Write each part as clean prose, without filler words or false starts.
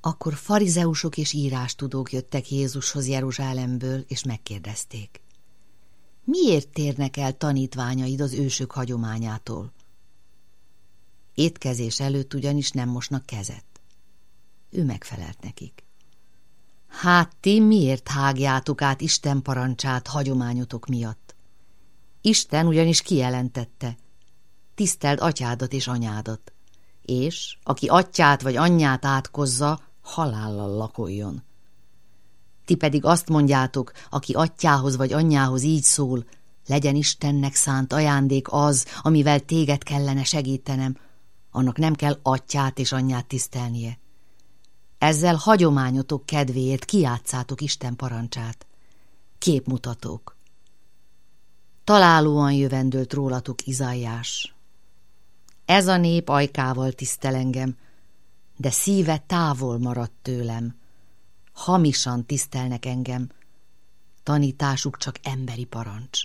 Akkor farizeusok és írástudók jöttek Jézushoz Jeruzsálemből, és megkérdezték: miért térnek el tanítványaid az ősök hagyományától? Étkezés előtt ugyanis nem mosnak kezet. Ő megfelelt nekik: hát ti miért hágjátok át Isten parancsát hagyományotok miatt? Isten ugyanis kijelentette: tiszteld atyádat és anyádat, és aki atyát vagy anyját átkozza, halállal lakoljon. Ti pedig azt mondjátok, aki atyához vagy anyjához így szól: legyen Istennek szánt ajándék az, amivel téged kellene segítenem, annak nem kell atyát és anyját tisztelnie. Ezzel hagyományotok kedvéért kijátszátok Isten parancsát. Képmutatók. Találóan jövendőlt rólatok Izaiás: ez a nép ajkával tisztel engem, de szíve távol maradt tőlem. Hamisan tisztelnek engem, tanításuk csak emberi parancs.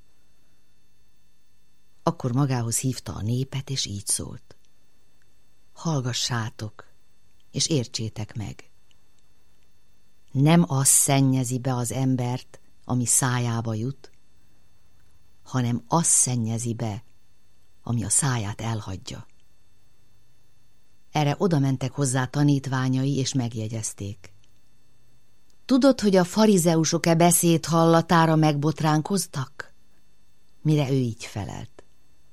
Akkor magához hívta a népet, és így szólt: hallgassátok, és értsétek meg. Nem az szennyezi be az embert, ami szájába jut, hanem az szennyezi be, ami a száját elhagyja. Erre odamentek hozzá tanítványai, és megjegyezték: tudod, hogy a farizeusok beszéd hallatára megbotránkoztak? Mire ő így felelt: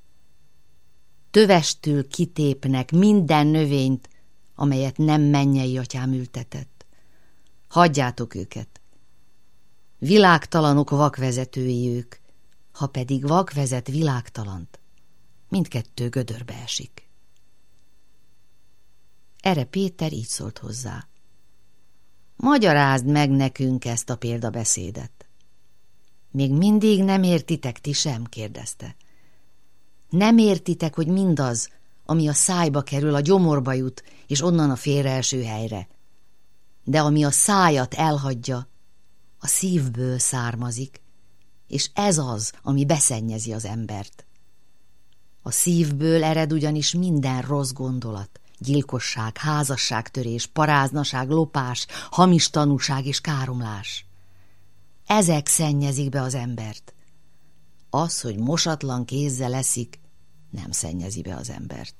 tövestül kitépnek minden növényt, amelyet nem mennyei atyám ültetett. Hagyjátok őket. Világtalanok vakvezetői ők, ha pedig vak vezet világtalant, mindkettő gödörbe esik. Erre Péter így szólt hozzá: magyarázd meg nekünk ezt a példabeszédet. Még mindig nem értitek ti sem? kérdezte. Nem értitek, hogy mindaz, ami a szájba kerül, a gyomorba jut, és onnan a félreeső helyre. De ami a szájat elhagyja, a szívből származik, és ez az, ami beszennyezi az embert. A szívből ered ugyanis minden rossz gondolat: gyilkosság, házasságtörés, paráznaság, lopás, hamis tanúság és káromlás. Ezek szennyezik be az embert. Az, hogy mosatlan kézzel eszik, nem szennyezi be az embert.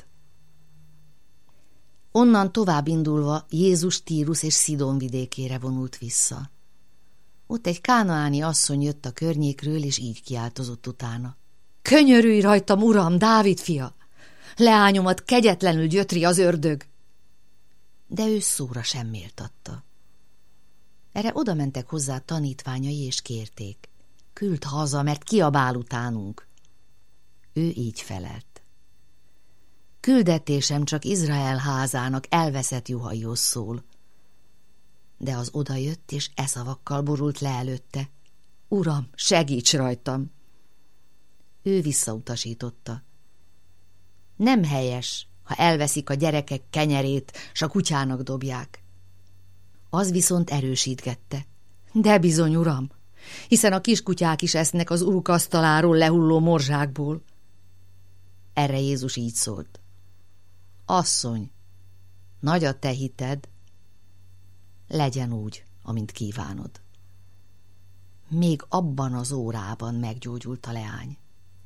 Onnan tovább indulva Jézus Tírus és Szidón vidékére vonult vissza. Ott egy kánaáni asszony jött a környékről, és így kiáltozott utána: könyörülj rajtam, Uram, Dávid fia! Leányomat kegyetlenül gyötri az ördög. De ő szóra sem méltatta. Erre odamentek hozzá tanítványai, és kérték: küld haza, mert kiabál utánunk. Ő így felelt: küldetésem csak Izrael házának elveszett juhaihoz szól. De az odajött, és e szavakkal borult le előtte: Uram, segíts rajtam! Ő visszautasította: nem helyes, ha elveszik a gyerekek kenyerét, s a kutyának dobják. Az viszont erősítgette: de bizony, Uram, hiszen a kiskutyák is esznek az uruk asztaláról lehulló morzsákból. Erre Jézus így szólt: asszony, nagy a te hited, legyen úgy, amint kívánod. Még abban az órában meggyógyult a leány.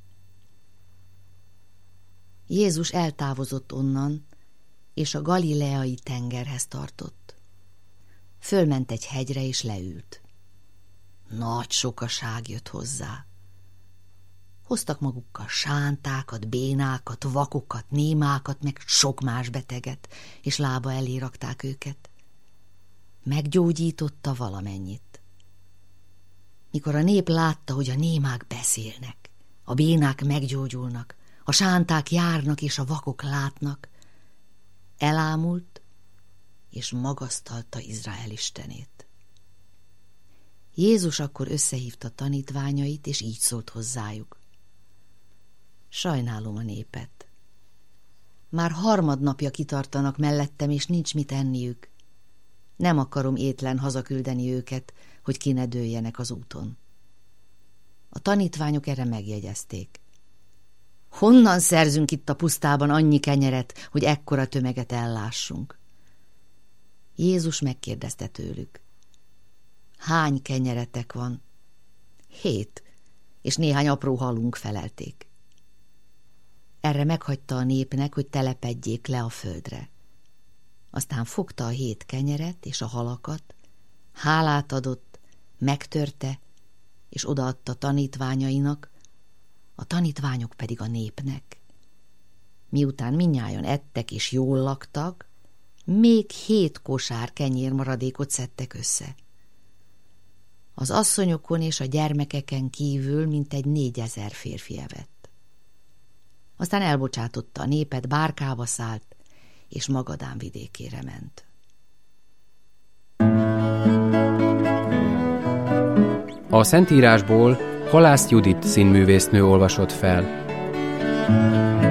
Jézus eltávozott onnan, és a galileai tengerhez tartott. Fölment egy hegyre, és leült. Nagy sokaság jött hozzá. Hoztak magukkal sántákat, bénákat, vakokat, némákat, meg sok más beteget, és lába elé rakták őket. Meggyógyította valamennyit. Mikor a nép látta, hogy a némák beszélnek, a bénák meggyógyulnak, a sánták járnak, és a vakok látnak, elámult, és magasztalta Izrael istenét. Jézus akkor összehívta tanítványait, és így szólt hozzájuk: sajnálom a népet. Már harmadnapja kitartanak mellettem, és nincs mit enniük. Nem akarom étlen hazaküldeni őket, hogy ki ne dőljenek az úton. A tanítványok erre megjegyezték: honnan szerzünk itt a pusztában annyi kenyeret, hogy ekkora tömeget ellássunk? Jézus megkérdezte tőlük: hány kenyeretek van? 7, és néhány apró halunk, felelték. Erre meghagyta a népnek, hogy telepedjék le a földre. Aztán fogta a 7 kenyeret és a halakat, hálát adott, megtörte, és odaadta tanítványainak, a tanítványok pedig a népnek. Miután mindnyájan ettek és jól laktak, még 7 kosár kenyérmaradékot szedtek össze. Az asszonyokon és a gyermekeken kívül mintegy 4000 férfi evett. Aztán elbocsátotta a népet, bárkába szállt, és Magadán vidékére ment. A Szentírásból Halász Judit színművésznő olvasott fel.